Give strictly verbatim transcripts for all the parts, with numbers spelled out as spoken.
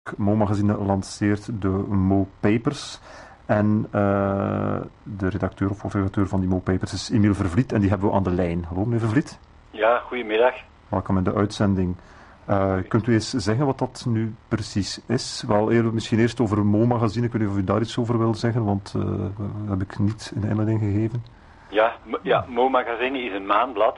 Mo Magazine lanceert de Mo Papers. En uh, de redacteur of hoofdredacteur van die Mo Papers is Emiel Vervliet. En die hebben we aan de lijn. Hallo, meneer Vervliet. Ja, goedemiddag. Welkom in de uitzending. Uh, kunt u eens zeggen wat dat nu precies is? Wel, eerder, misschien eerst over Mo Magazine. Ik weet niet of u daar iets over wil zeggen, want uh, dat heb ik niet in de inleiding gegeven. Ja, ja, Mo Magazine is een maandblad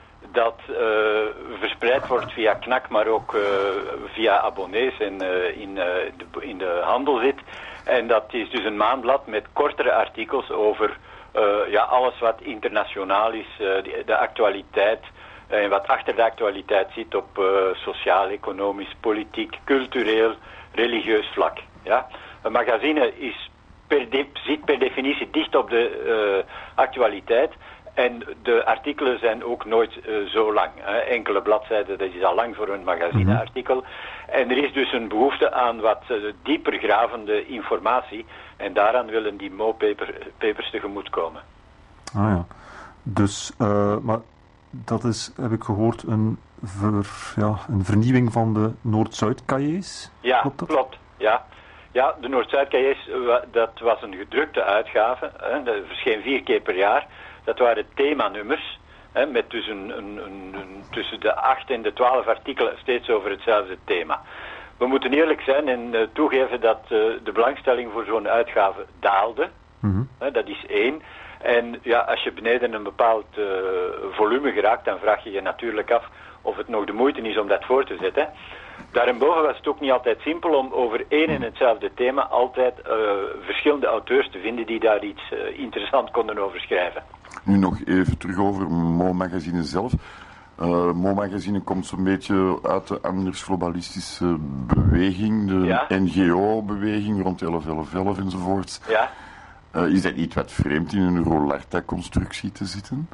dat uh, verspreid wordt via Knak, maar ook uh, via abonnees en uh, in, uh, de, in de handel zit. En dat is dus een maandblad met kortere artikels over uh, ja, alles wat internationaal is, uh, de, de actualiteit en uh, wat achter de actualiteit zit op uh, sociaal, economisch, politiek, cultureel, religieus vlak. Ja? Een magazine is per de, zit per definitie dicht op de uh, actualiteit. En de artikelen zijn ook nooit uh, zo lang. Hè. Enkele bladzijden, dat is al lang voor een magazineartikel. En er is dus een behoefte aan wat uh, dieper gravende informatie. En daaraan willen die Mo paper, Papers tegemoetkomen. Ah ja. Dus, uh, maar dat is, heb ik gehoord, een, ver, ja, een vernieuwing van de Noord-Zuid-cahiers? Ja, klopt. klopt ja. Ja, de Noord-Zuid-cahiers, dat was een gedrukte uitgave. Hè. Dat verscheen vier keer per jaar. Dat waren themanummers, hè, met dus een, een, een, een, tussen de acht en de twaalf artikelen steeds over hetzelfde thema. We moeten eerlijk zijn en uh, toegeven dat uh, de belangstelling voor zo'n uitgave daalde. Mm-hmm. Hè, dat is één. En ja, als je beneden een bepaald uh, volume geraakt, dan vraag je je natuurlijk af of het nog de moeite is om dat voor te zetten. Daarboven was het ook niet altijd simpel om over één en hetzelfde thema altijd uh, verschillende auteurs te vinden die daar iets uh, interessant konden over schrijven. Nu nog even terug over Mo Magazine zelf. Uh, Mo Magazine komt zo'n beetje uit de anders-globalistische beweging, de ja. N G O-beweging rond elf elf elf enzovoorts. Ja. Uh, is dat niet wat vreemd in een Rolarta-constructie te zitten?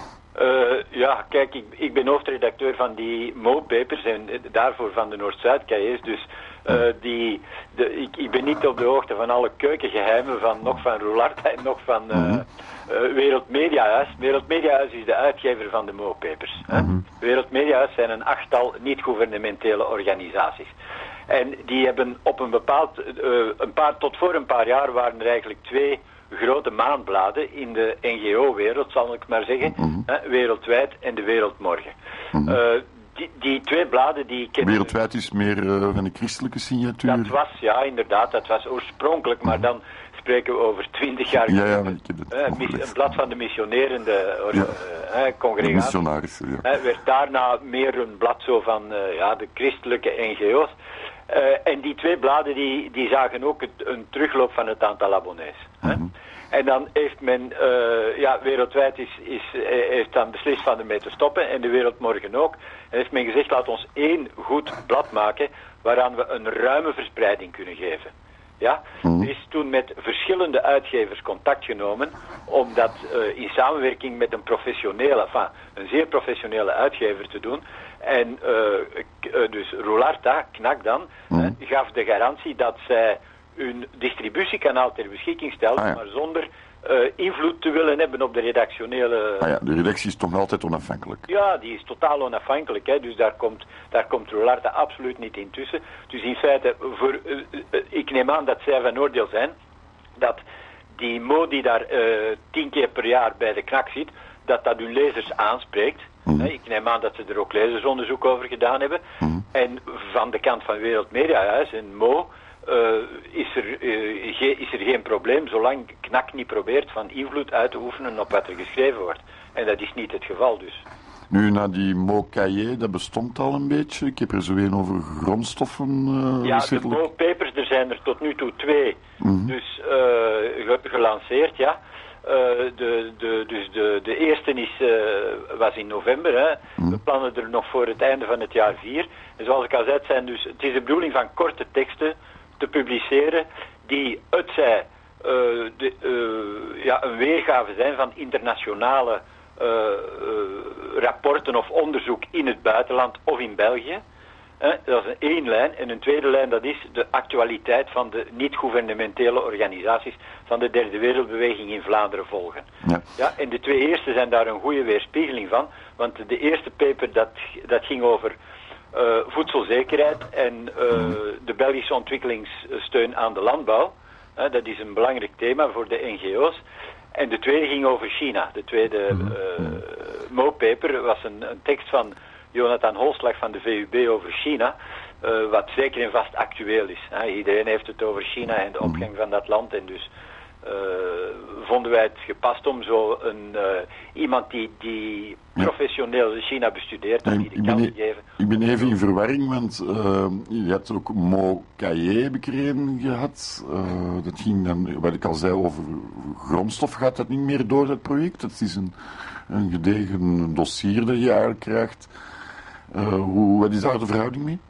Uh, ja, kijk, ik, ik ben hoofdredacteur van die Mo Papers en daarvoor van de Noord-Zuid-cahiers, dus uh, die, de, ik, ik ben niet op de hoogte van alle keukengeheimen van nog van Rolarta en nog van uh, uh, Wereld Mediahuis. Wereld Mediahuis is de uitgever van de Mo Papers. Mm-hmm. Wereld Mediahuis zijn een achttal niet-gouvernementele organisaties. En die hebben op een bepaald, uh, een paar, tot voor een paar jaar waren er eigenlijk twee grote maandbladen in de N G O-wereld, zal ik maar zeggen, mm-hmm. hè, Wereldwijd en de Wereldmorgen. Mm-hmm. Uh, die, die twee bladen die kennen... Wereldwijd is meer uh, van de christelijke signatuur? Dat was, ja, inderdaad, dat was oorspronkelijk, maar dan spreken we over twintig jaar ja, ja, geleden. ik heb het uh, mis, een blad van de missionerende or, ja. uh, uh, congregatie. De missionarissen, ja. Uh, werd daarna meer een blad zo van uh, ja, de christelijke N G O's. Uh, en die twee bladen die, die zagen ook het, een terugloop van het aantal abonnees. Mm-hmm. En dan heeft men, uh, ja, Wereldwijd is, is, heeft dan beslist van ermee te stoppen en de Wereldmorgen ook. En heeft men gezegd, laat ons één goed blad maken waaraan we een ruime verspreiding kunnen geven. Ja, mm-hmm. Er is toen met verschillende uitgevers contact genomen om dat uh, in samenwerking met een professionele, enfin, een zeer professionele uitgever te doen. En uh, uh, dus Rolarta, Knak dan, mm-hmm. uh, gaf de garantie dat zij hun distributiekanaal ter beschikking stelt, ah, ja. maar zonder uh, invloed te willen hebben op de redactionele... Ah, ja. De redactie is toch altijd onafhankelijk? Ja, die is totaal onafhankelijk, hè. Dus daar komt, daar komt Rolarta absoluut niet in tussen. Dus in feite, voor, uh, uh, ik neem aan dat zij van oordeel zijn dat die Mo die daar uh, tien keer per jaar bij de Knak zit, dat dat hun lezers aanspreekt. Mm-hmm. Ik neem aan dat ze er ook lezersonderzoek over gedaan hebben. Mm-hmm. En van de kant van Wereld Mediahuis en Mo Uh, is, er, uh, ge- is er geen probleem, zolang Knak niet probeert van invloed uit te oefenen op wat er geschreven wordt. En dat is niet het geval dus. Nu, naar die Mo Cahiers, dat bestond al een beetje. Ik heb er zo een over grondstoffen. Uh, ja, de Mo Papers, er zijn er tot nu toe twee. Mm-hmm. Dus uh, ge- gelanceerd, ja. Uh, de, de, dus de, de eerste is, uh, was in november. Hè. Mm-hmm. We plannen er nog voor het einde van het jaar vier. En zoals ik al zei, het, zijn dus, het is de bedoeling van korte teksten te publiceren die het zij uh, de, uh, ja, een weergave zijn van internationale uh, uh, rapporten of onderzoek in het buitenland of in België. Uh, dat is één lijn. En een tweede lijn, dat is de actualiteit van de niet-gouvernementele organisaties van de derde wereldbeweging in Vlaanderen volgen. Ja. Ja, en de twee eerste zijn daar een goede weerspiegeling van, want de eerste paper dat, dat ging over uh, voedselzekerheid en uh, de Belgische ontwikkelingssteun aan de landbouw. Uh, dat is een belangrijk thema voor de N G O's. En de tweede ging over China. De tweede uh, Mo-paper was een, een tekst van Jonathan Holslag van de V U B over China, uh, wat zeker en vast actueel is. Hè. Iedereen heeft het over China en de opgang van dat land en dus uh, vonden wij het gepast om zo een, uh, iemand die, die professioneel China bestudeert, om die de kans te geven. Ik ben even in verwarring, want uh, je had ook Mo Kaye, heb ik erin gehad. Uh, dat ging dan, wat ik al zei, over grondstof. Gaat dat niet meer door, dat project? Dat is een, een gedegen dossier dat je eigenlijk krijgt. Uh, hoe, wat is daar de verhouding mee?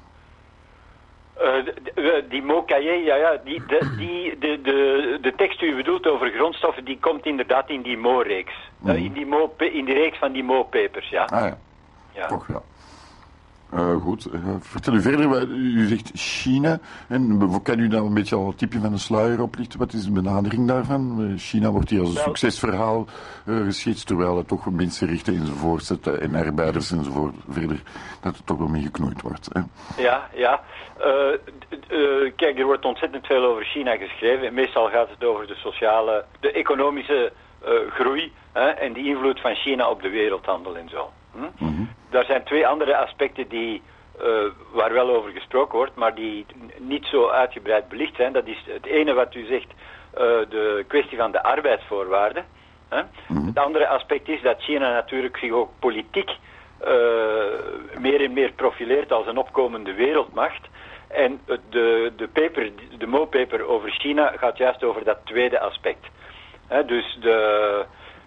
Uh, de, de, die Mo Kaye, ja, ja, die, de, die, de, de, de tekst die u bedoelt over grondstoffen, die komt inderdaad in die Mo-reeks. Mm-hmm. Uh, in, die Mo, in die reeks van die Mo-papers, ja. Ah ja, ja. Toch ja. Uh, goed, uh, vertel u verder. U zegt China. En kan u daar een beetje al een tipje van de sluier oplichten? Wat is de benadering daarvan? China wordt hier als een Wel, succesverhaal uh, geschetst, terwijl het toch mensenrechten enzovoort zet, en arbeiders enzovoort verder, dat het toch wel mee geknoeid wordt. Hè? Ja, ja. Uh, uh, kijk, er wordt ontzettend veel over China geschreven. Meestal gaat het over de sociale, de economische uh, groei hè, en de invloed van China op de wereldhandel en zo. Hm? Mm-hmm. Daar zijn twee andere aspecten die, uh, waar wel over gesproken wordt, maar die niet zo uitgebreid belicht zijn. Dat is het ene wat u zegt, uh, de kwestie van de arbeidsvoorwaarden. Hè? Mm-hmm. Het andere aspect is dat China natuurlijk zich ook politiek uh, meer en meer profileert als een opkomende wereldmacht. En de, de, paper, de Mo-paper over China gaat juist over dat tweede aspect. Hè? Dus de...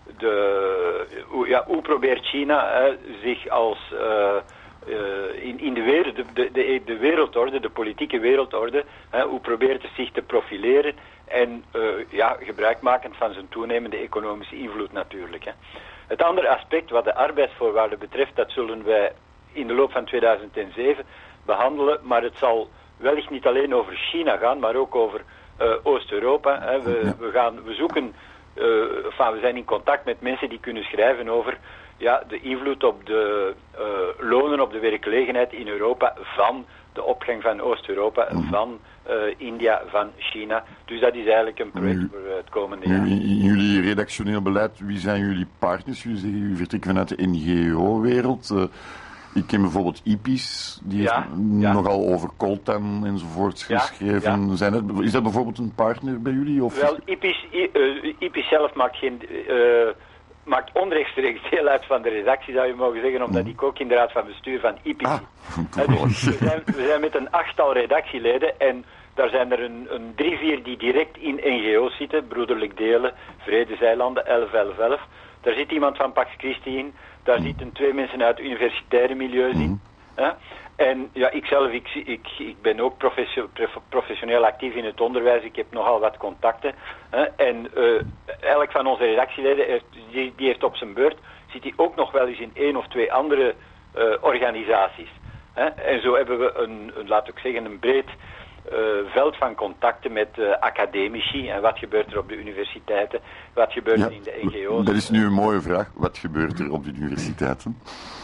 De, hoe, ja, hoe probeert China hè, zich als uh, uh, in, in de, wereld, de, de, de wereldorde, de politieke wereldorde, hè, hoe probeert het zich te profileren en uh, ja, gebruikmakend van zijn toenemende economische invloed natuurlijk. Hè. Het andere aspect wat de arbeidsvoorwaarden betreft, dat zullen wij in de loop van tweeduizend zeven behandelen, maar het zal wellicht niet alleen over China gaan, maar ook over uh, Oost-Europa. Hè. We, we, gaan, we zoeken... Uh, enfin, we zijn in contact met mensen die kunnen schrijven over ja, de invloed op de uh, lonen, op de werkgelegenheid in Europa van de opgang van Oost-Europa, mm-hmm. van uh, India, van China. Dus dat is eigenlijk een project nu, voor het komende jaar. In, in jullie redactioneel beleid, wie zijn jullie partners? Jullie zeggen, jullie vertrekken vanuit de N G O-wereld. Uh, ik ken bijvoorbeeld I P I S, die ja, heeft ja. nogal over coltan enzovoort ja, geschreven. Ja. Zijn het, is dat bijvoorbeeld een partner bij jullie? Of? Wel, I P I S, uh, I P I S zelf maakt, geen, uh, maakt onrechtstreeks deel uit van de redactie, zou je mogen zeggen, omdat mm. ik ook in de raad van bestuur van I P I S zit. Ah, uh, dus we, zijn, we zijn met een achttal redactieleden en daar zijn er een, een drie, vier die direct in N G O's zitten, Broederlijk Delen, Vredezeilanden, elf elf elf. Daar zit iemand van Pax Christi in. Daar zitten twee mensen uit het universitaire milieu in. Mm-hmm. Hè? En ja, ikzelf, ik, ik, ik ben ook professio, professioneel actief in het onderwijs. Ik heb nogal wat contacten. Hè? En uh, elk van onze redactieleden, heeft, die, die heeft op zijn beurt, zit hij ook nog wel eens in één of twee andere uh, organisaties. Hè? En zo hebben we een, een, laat ik zeggen, een breed uh, veld van contacten met uh, academici. En wat gebeurt er op de universiteiten? Wat gebeurt ja, er in de N G O's? Dat is nu een mooie vraag. Wat gebeurt er op de universiteiten?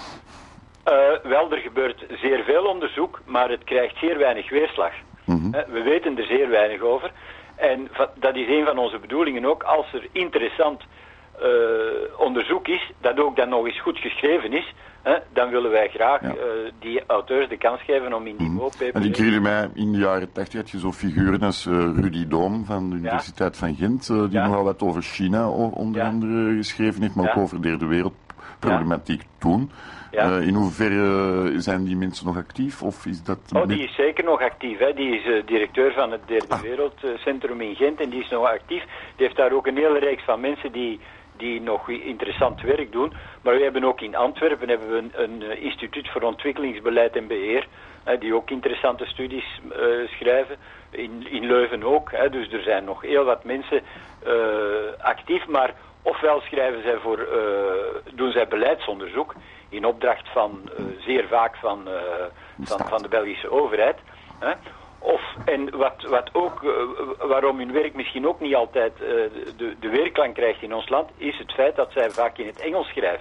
Uh, wel, er gebeurt zeer veel onderzoek, maar het krijgt zeer weinig weerslag. Mm-hmm. Uh, we weten er zeer weinig over. En dat is een van onze bedoelingen ook. Als er interessant uh, onderzoek is, dat ook dan nog eens goed geschreven is, uh, dan willen wij graag ja. uh, die auteurs de kans geven om in die mm-hmm. Mo-paper... En ik herinner mij, in de jaren tachtig had je zo figuren als uh, Rudy Doom van de Universiteit ja. van Gent, uh, die ja. nogal wat over China onder ja. andere geschreven heeft, maar ja. ook over de derde wereldproblematiek ja. toen. Ja. Uh, in hoeverre zijn die mensen nog actief? Of is dat oh, die is zeker nog actief. Hè. Die is uh, directeur van het Derde ah. Wereldcentrum in Gent en die is nog actief. Die heeft daar ook een hele reeks van mensen die, die nog interessant werk doen. Maar we hebben ook in Antwerpen hebben we een, een instituut voor ontwikkelingsbeleid en beheer, hè, die ook interessante studies uh, schrijven. In, in Leuven ook. Hè. Dus er zijn nog heel wat mensen uh, actief, maar ofwel schrijven zij voor, uh, doen zij beleidsonderzoek in opdracht van, uh, zeer vaak van, uh, van, van de Belgische overheid. Hè? Of, en wat, wat ook, uh, waarom hun werk misschien ook niet altijd uh, de, de weerklank krijgt in ons land, is het feit dat zij vaak in het Engels schrijven.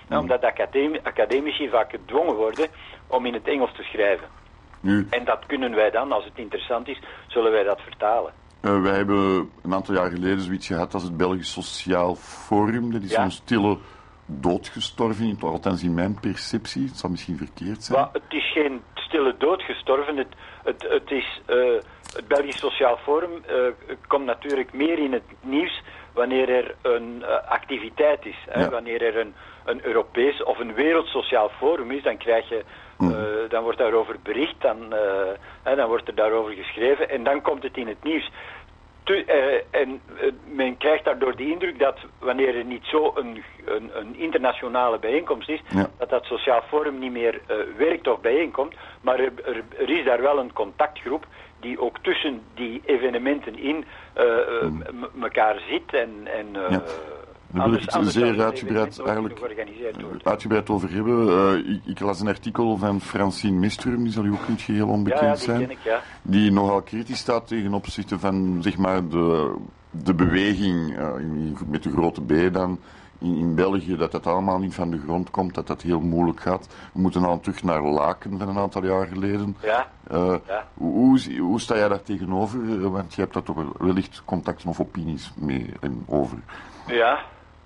Mm. Omdat academi- academici vaak gedwongen worden om in het Engels te schrijven. Nu, en dat kunnen wij dan, als het interessant is, zullen wij dat vertalen. Uh, wij hebben een aantal jaar geleden zoiets gehad als het Belgisch Sociaal Forum. Dat is ja. een stille dood gestorven, althans in mijn perceptie. Het zal misschien verkeerd zijn. Maar het is geen stille dood gestorven. Het, het, het, is, uh, het Belgisch Sociaal Forum uh, komt natuurlijk meer in het nieuws wanneer er een uh, activiteit is. Hè? Ja. Wanneer er een, een Europees of een Wereldsociaal Forum is, dan krijg je... Uh, dan wordt daarover bericht, dan, uh, hè, dan wordt er daarover geschreven en dan komt het in het nieuws. Te, uh, en uh, men krijgt daardoor de indruk dat wanneer er niet zo een, een, een internationale bijeenkomst is, ja. dat dat Sociaal Forum niet meer uh, werkt of bijeenkomt, maar er, er, er is daar wel een contactgroep die ook tussen die evenementen in uh, uh, m- elkaar zit en... en uh, ja. Daar wil ik het zeer uitgebreid, eigenlijk, uitgebreid over hebben. Uh, ik, ik las een artikel van Francine Mestrum, die zal u ook niet geheel onbekend ja, ja, die zijn. Ken ik, ja. Die nogal kritisch staat tegen opzichte van zeg maar, de, de beweging, uh, in, met de grote B dan, in, in België, dat dat allemaal niet van de grond komt, dat dat heel moeilijk gaat. We moeten al terug naar Laken van een aantal jaar geleden. Ja. Uh, ja. Hoe, hoe sta jij daar tegenover? Want je hebt daar toch wellicht contacten of opinies mee en over. Ja.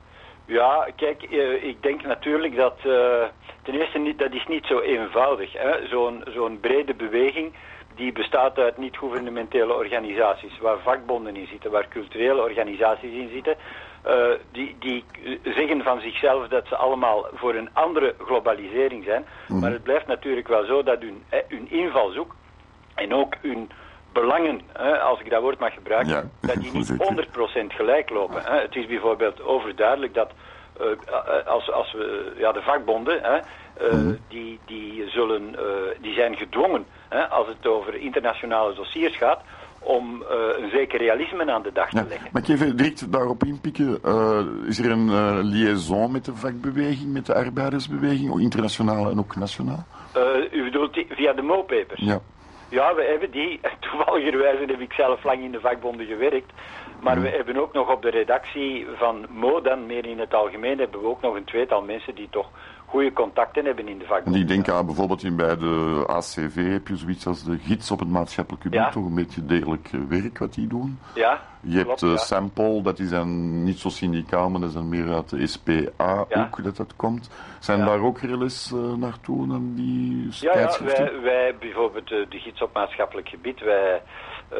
Ja, kijk, uh, ik denk natuurlijk dat uh, ten eerste niet, dat is niet zo eenvoudig. Hè? Zo'n, zo'n brede beweging die bestaat uit niet-gouvernementele organisaties, waar vakbonden in zitten, waar culturele organisaties in zitten. Uh, die, die zeggen van zichzelf dat ze allemaal voor een andere globalisering zijn. Mm. Maar het blijft natuurlijk wel zo dat hun, eh, hun invalshoek en ook hun belangen, hè, als ik dat woord mag gebruiken, ja, dat die niet honderd procent gelijk lopen. Hè. Het is bijvoorbeeld overduidelijk dat uh, als, als we, ja, de vakbonden, hè, uh, mm-hmm. die, die, zullen, uh, die zijn gedwongen, hè, als het over internationale dossiers gaat, om uh, een zeker realisme aan de dag te ja, leggen. Mag ik even direct daarop inpikken? Uh, is er een uh, liaison met de vakbeweging, met de arbeidersbeweging, internationaal en ook nationaal? Uh, u bedoelt die, via de Mo-papers? Ja. Ja, we hebben die. Toevalligerwijze heb ik zelf lang in de vakbonden gewerkt. Maar mm. we hebben ook nog op de redactie van Mo, dan meer in het algemeen, hebben we ook nog een tweetal mensen die toch goede contacten hebben in de vakbonden. Die denken aan bijvoorbeeld in bij de A C V heb je zoiets als de gids op het maatschappelijk gebied, ja. toch een beetje degelijk werk wat die doen. Ja, je klopt, hebt uh, ja. Sample, dat is dan niet zo syndicaal, maar dat is dan meer uit de S P A ja. ook dat dat komt. Zijn ja. daar ook relais uh, naartoe, dan die ja, ja, wij, wij bijvoorbeeld uh, de gids op maatschappelijk gebied, wij... Uh,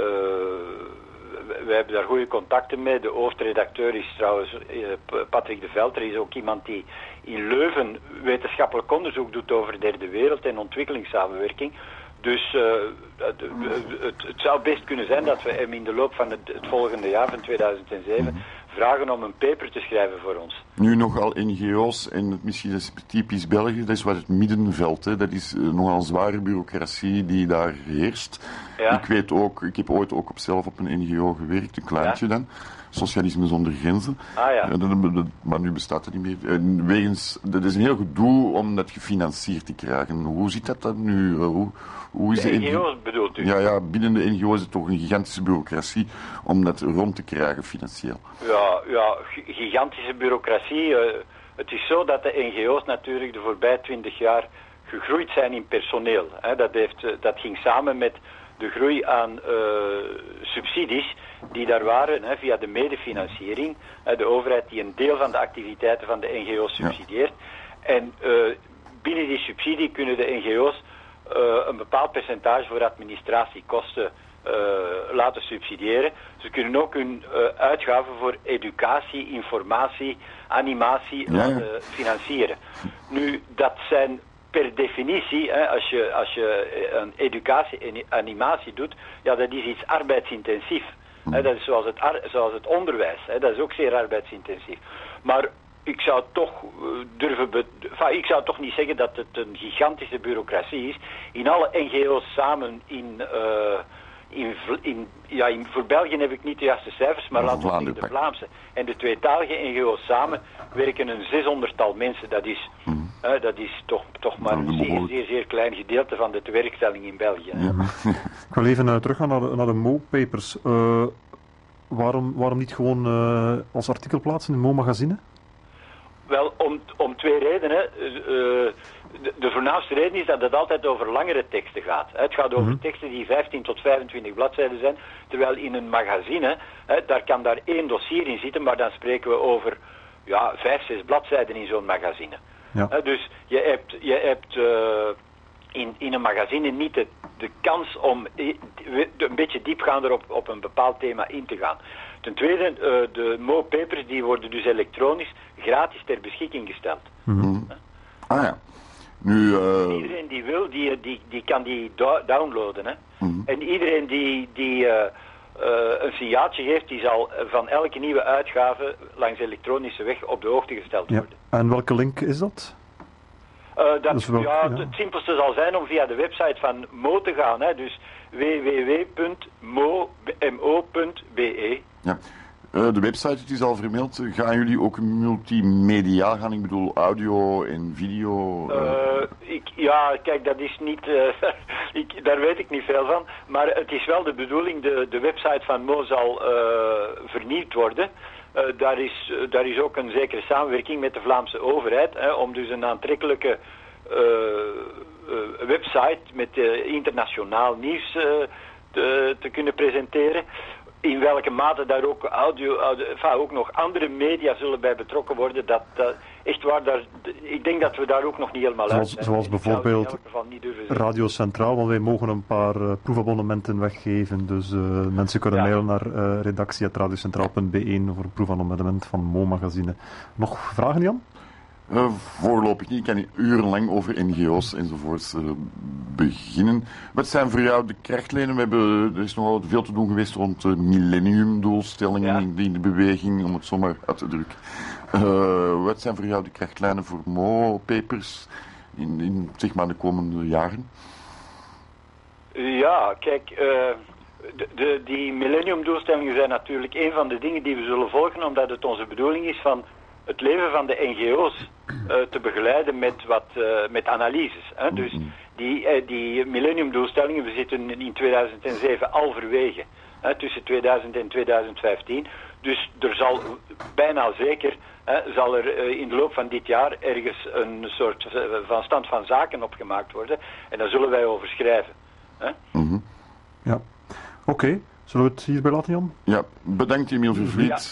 wij hebben daar goede contacten mee. De hoofdredacteur is trouwens uh, Patrick de Veld. Er is ook iemand die in Leuven wetenschappelijk onderzoek doet over derde wereld en ontwikkelingssamenwerking. Dus uh, het, het, het zou best kunnen zijn dat we hem in de loop van het, het volgende jaar, van tweeduizend zeven, mm-hmm. vragen om een paper te schrijven voor ons. Nu nogal N G O's, en misschien is het typisch België, dat is wat het middenveld, hè. Dat is uh, nogal zware bureaucratie die daar heerst. Ja. Ik weet ook, ik heb ooit ook op zelf op een N G O gewerkt, een kleintje ja. dan. Socialisme zonder grenzen. Ah, ja. uh, maar nu bestaat het niet meer. Uh, wegens, dat is een heel gedoe om dat gefinancierd te krijgen. Hoe zit dat dan nu? Uh, hoe, hoe is de N G O's bedoelt u? Ja, ja, binnen de N G O is het toch een gigantische bureaucratie om dat rond te krijgen financieel. Ja, ja gigantische bureaucratie. Uh, het is zo dat de N G O's natuurlijk de voorbije twintig jaar gegroeid zijn in personeel. Hè. Dat, heeft, uh, dat ging samen met de groei aan uh, subsidies die daar waren, hè, via de medefinanciering. Uh, de overheid die een deel van de activiteiten van de N G O's subsidieert. Ja. En uh, binnen die subsidie kunnen de N G O's uh, een bepaald percentage voor administratiekosten uh, laten subsidiëren. Ze kunnen ook hun uh, uitgaven voor educatie, informatie, animatie laten ja, ja. financieren. Nu, dat zijn per definitie, hè, als je, als je een educatie en animatie doet, ja, dat is iets arbeidsintensief. Mm. Hè, dat is zoals het, ar- zoals het onderwijs, hè, dat is ook zeer arbeidsintensief. Maar ik zou toch uh, durven, be- enfin, ik zou toch niet zeggen dat het een gigantische bureaucratie is. In alle N G O's samen in, uh, in, in, ja, in, voor België heb ik niet de juiste cijfers, maar laten we zeggen de Vlaamse en de tweetalige N G O's samen werken een zeshonderdtal mensen. Dat is, mm. uh, dat is toch, toch maar een zeer, zeer, zeer klein gedeelte van de tewerkstelling in België. Ja. Ik wil even uh, teruggaan naar de, naar de Mo-papers. Uh, waarom, waarom niet gewoon uh, als artikel plaatsen in Mo-magazine? Wel, om, om twee redenen. Uh, de, de voornaamste reden is dat het altijd over langere teksten gaat. Het gaat over mm-hmm. teksten die vijftien tot vijfentwintig bladzijden zijn, terwijl in een magazine, hè, daar kan daar één dossier in zitten, maar dan spreken we over ja, vijf, zes bladzijden in zo'n magazine. Ja. Uh, dus je hebt, je hebt uh, in, in een magazine niet de, de kans om een beetje diepgaander op, op een bepaald thema in te gaan. Ten tweede, uh, de Mo Papers die worden dus elektronisch gratis ter beschikking gesteld. Mm-hmm. Uh. Ah ja. Nu, uh... Iedereen die wil, die, die, die kan die do- downloaden. Hè? Mm-hmm. En iedereen die, die uh, uh, een signaaltje geeft, die zal van elke nieuwe uitgave langs elektronische weg op de hoogte gesteld worden. Ja. En welke link is dat? Uh, dat dus wel, ja, ja. Het simpelste zal zijn om via de website van Mo te gaan. Hè? Dus w w w punt mo punt b e. Ja. Uh, de website het is al vermeld. Gaan jullie ook multimedia gaan? Ik bedoel audio en video? Uh... Uh, ik, ja, kijk, dat is niet... Uh, ik, daar weet ik niet veel van. Maar het is wel de bedoeling, de, de website van Mo zal uh, vernieuwd worden. Uh, daar, is, uh, daar is ook een zekere samenwerking met de Vlaamse overheid, hè, om dus een aantrekkelijke uh, uh, website met uh, internationaal nieuws uh, te, te kunnen presenteren. In welke mate daar ook audio, audio enfin, ook nog andere media zullen bij betrokken worden, dat, dat echt waar, daar, ik denk dat we daar ook nog niet helemaal zoals, uit zijn. Zoals bijvoorbeeld Radio Centraal, want wij mogen een paar uh, proefabonnementen weggeven, dus uh, mensen kunnen ja. mailen naar uh, redactie punt radiocentraal punt b e voor een proefabonnement van Mo Magazine. Nog vragen, Jan? Uh, voorlopig niet. Ik kan niet urenlang over N G O's enzovoorts uh, beginnen. Wat zijn voor jou de krachtlijnen? We hebben, er is nogal veel te doen geweest rond de millenniumdoelstellingen ja. in de beweging, om het zomaar uit te drukken. Uh, wat zijn voor jou de krachtlijnen voor Mo Papers in, in zeg maar de komende jaren? Ja, kijk, uh, de, de, die millenniumdoelstellingen zijn natuurlijk een van de dingen die we zullen volgen, omdat het onze bedoeling is van het leven van de N G O's uh, te begeleiden met wat uh, met analyses. Hè? Dus die, uh, die millenniumdoelstellingen, we zitten in tweeduizend zeven halverwege, hè, tussen tweeduizend en tweeduizend vijftien. Dus er zal bijna zeker, hè, zal er uh, in de loop van dit jaar ergens een soort uh, van stand van zaken opgemaakt worden. En daar zullen wij over schrijven. Hè? Mm-hmm. Ja, oké. Okay. Zullen we het hierbij laten, Jan? Ja, bedankt Emiel Vervliet.